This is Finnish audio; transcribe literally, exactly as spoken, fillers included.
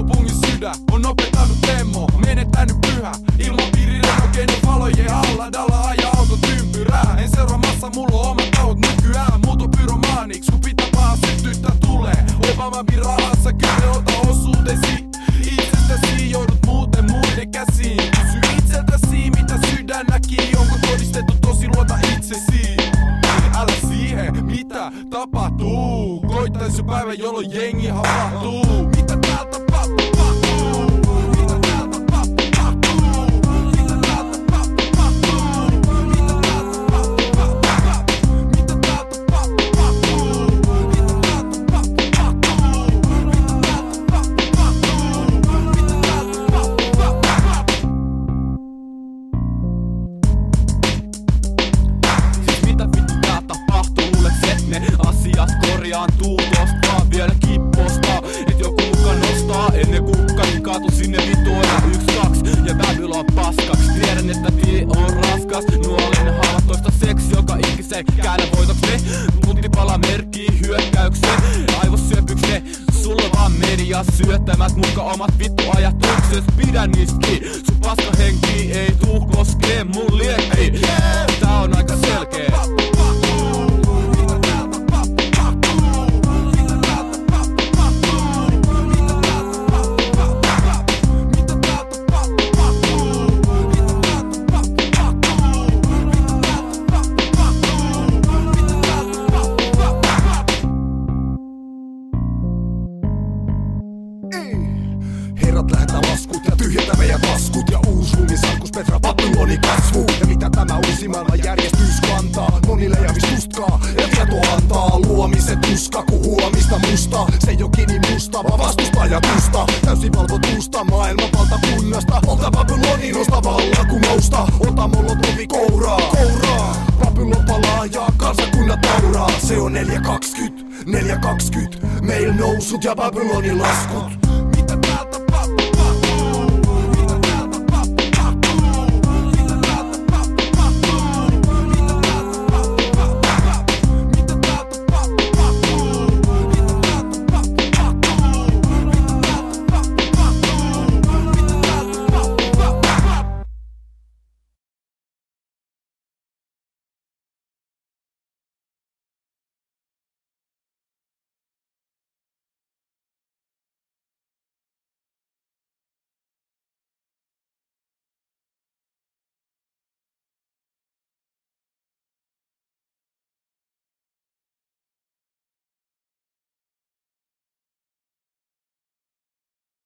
kaupungin sydän on opettanut temmo. Menettänyt pyhä, ilmapiiri renokenen valojen alla. Dalla ajaa autot ympyrää. En seuraamassa, mulla on omat tahot nykyään. Muutu pyromaaniks, kun pitää vaan sytyttää tulee. Obama viralassa, kyllä ota osuutesi. Itsestäsi joudut muuten muiden käsiin. Kysy itseltäsi, mitä sydän näki. Onko todistettu tosi, luota itsesi. Älä siihen, mitä tapahtuu. Koittais jo päivä, jolloin jengi havahtuu. Mitä täällä tapahtuu? Mitä täällä tapahtuu? Mitä täällä tapahtuu? Mitä täällä tapahtuu? Mitä täällä tapahtuu? Mitä täällä tapahtuu? Mitä täällä tapahtuu? Mitä täällä tapahtuu? Siis mitä vittu tää tapahtuu? Luulet et ne asiat korjaantuu tosta vaan vielä kippostaa? Et joku muka nostaa ennen kukkani kaatu sinne vitoilla yks kaks ja Babylon paskaks. Tiedän että tie on raskas, nuolinen haavat toista seksi joka ikiseen käännä voitoks ne. Puntipala merkkii hyökkäykseen, aivosyöpyks ne. Sulle vaan media syöttämät muka omat vittu ajatukset. Pidä niistäkin, sun paska henki ei tuu koskee mun liekki. Tää on aika selkeä. Herrat lähetä laskut ja tyhjentä meidän taskut. Ja uus ruumisarkus Petra Babyloni kasvu. Ja mitä tämä uusi maailman järjestys kantaa? Monille javistuskaa ja tietoa antaa. Luomisen tuska ku huomista musta. Se ei oo kini musta, vaan vastustajatusta. Täysin valvotusta maailman valtakunnasta. Olta Babylonin nosta vallan kun nousta. Ota molotovi kouraa, kouraa. Babylon palaa ja kansakunnat nauraa. Se on neljä kaksikymmentä, neljä kaksikymmentä. Meil nousut ja Babylonin laskut.